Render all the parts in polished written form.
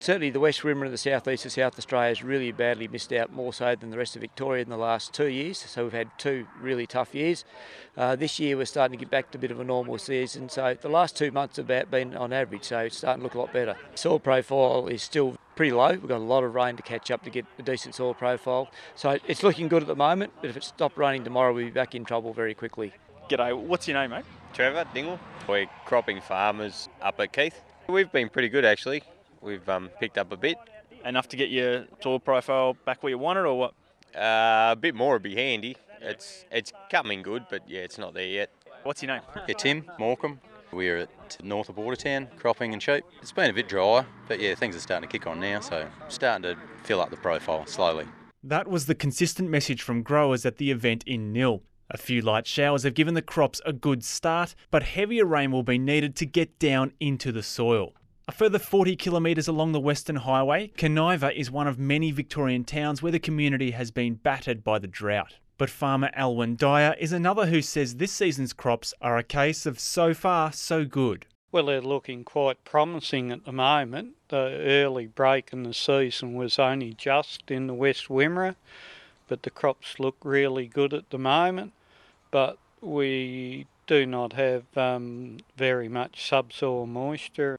Certainly the West Wimmera and the southeast of South Australia has really badly missed out, more so than the rest of Victoria in the last 2 years. So we've had 2 really tough years. This year we're starting to get back to a bit of a normal season. So the last 2 months have been on average, so it's starting to look a lot better. Soil profile is still pretty low. We've got a lot of rain to catch up to get a decent soil profile. So it's looking good at the moment, but if it stopped raining tomorrow, we'll be back in trouble very quickly. G'day, what's your name, mate? Trevor Dingle. We're cropping farmers up at Keith. We've been pretty good actually. We've picked up a bit. Enough to get your soil profile back where you want it, or what? A bit more would be handy. It's coming good, but yeah, it's not there yet. What's your name? Yeah, Tim Morecambe. We're at north of Bordertown, cropping and sheep. It's been a bit drier, but yeah, things are starting to kick on now, so starting to fill up the profile slowly. That was the consistent message from growers at the event in Nil. A few light showers have given the crops a good start, but heavier rain will be needed to get down into the soil. A further 40 kilometres along the Western Highway, Kaniva is one of many Victorian towns where the community has been battered by the drought. But farmer Alwyn Dyer is another who says this season's crops are a case of so far so good. Well, they're looking quite promising at the moment. The early break in the season was only just in the West Wimmera, but the crops look really good at the moment. But we do not have very much subsoil moisture.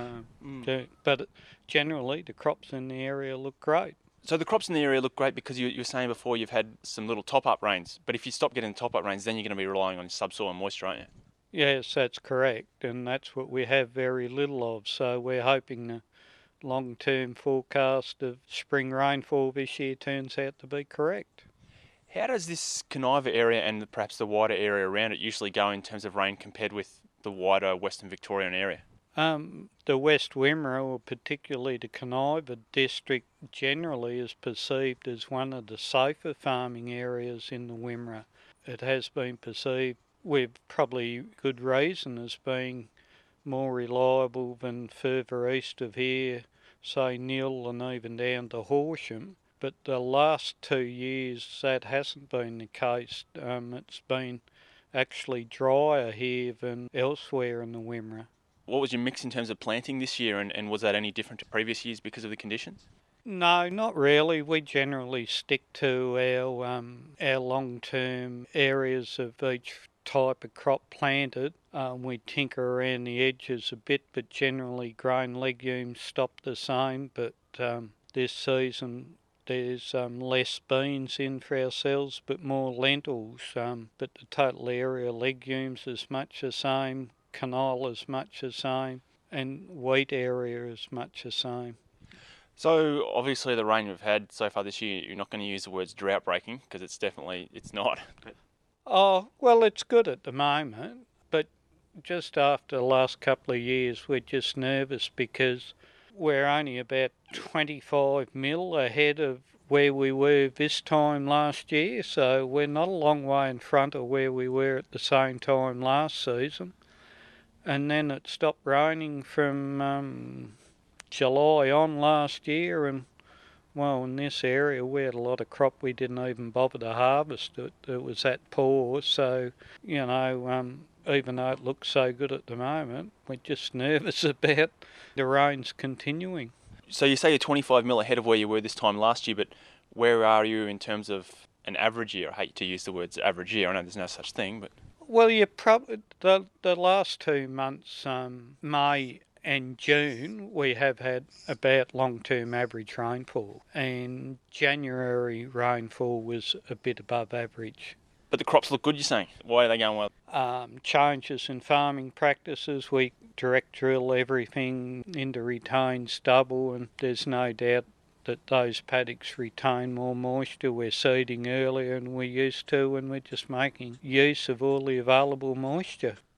But generally the crops in the area look great. So the crops in the area look great because you were saying before you've had some little top-up rains, but if you stop getting top-up rains, then you're going to be relying on subsoil and moisture, aren't you? Yes, that's correct, and that's what we have very little of. So we're hoping the long-term forecast of spring rainfall this year turns out to be correct. How does this Kaniva area and perhaps the wider area around it usually go in terms of rain compared with the wider Western Victorian area? The West Wimmera, or particularly the Kaniva district, generally is perceived as one of the safer farming areas in the Wimmera. It has been perceived, with probably good reason, as being more reliable than further east of here, say Nil and even down to Horsham. But the last 2 years that hasn't been the case. It's been actually drier here than elsewhere in the Wimmera. What was your mix in terms of planting this year, and was that any different to previous years because of the conditions? No, not really. We generally stick to our long-term areas of each type of crop planted. We tinker around the edges a bit, but generally grain legumes stop the same. But this season there's less beans in for ourselves, but more lentils. But the total area of legumes is much the same. Canola is much the same, and wheat area is much the same. So obviously the rain we've had so far this year, you're not going to use the words drought breaking because it's not. Oh, well, it's good at the moment, but just after the last couple of years we're just nervous because we're only about 25 mil ahead of where we were this time last year, so we're not a long way in front of where we were at the same time last season. And then it stopped raining from July on last year, and well, in this area we had a lot of crop we didn't even bother to harvest. It was that poor, so even though it looks so good at the moment, we're just nervous about the rains continuing. So you say you're 25 mil ahead of where you were this time last year, but where are you in terms of an average year? I hate to use the words average year, I know there's no such thing, but... Well, you probably the last 2 months, May and June, we have had about long-term average rainfall, and January rainfall was a bit above average. But the crops look good, you're saying? Why are they going well? Changes in farming practices. We direct drill everything into retained stubble, and there's no doubt that those paddocks retain more moisture. We're seeding earlier than we used to, and we're just making use of all the available moisture.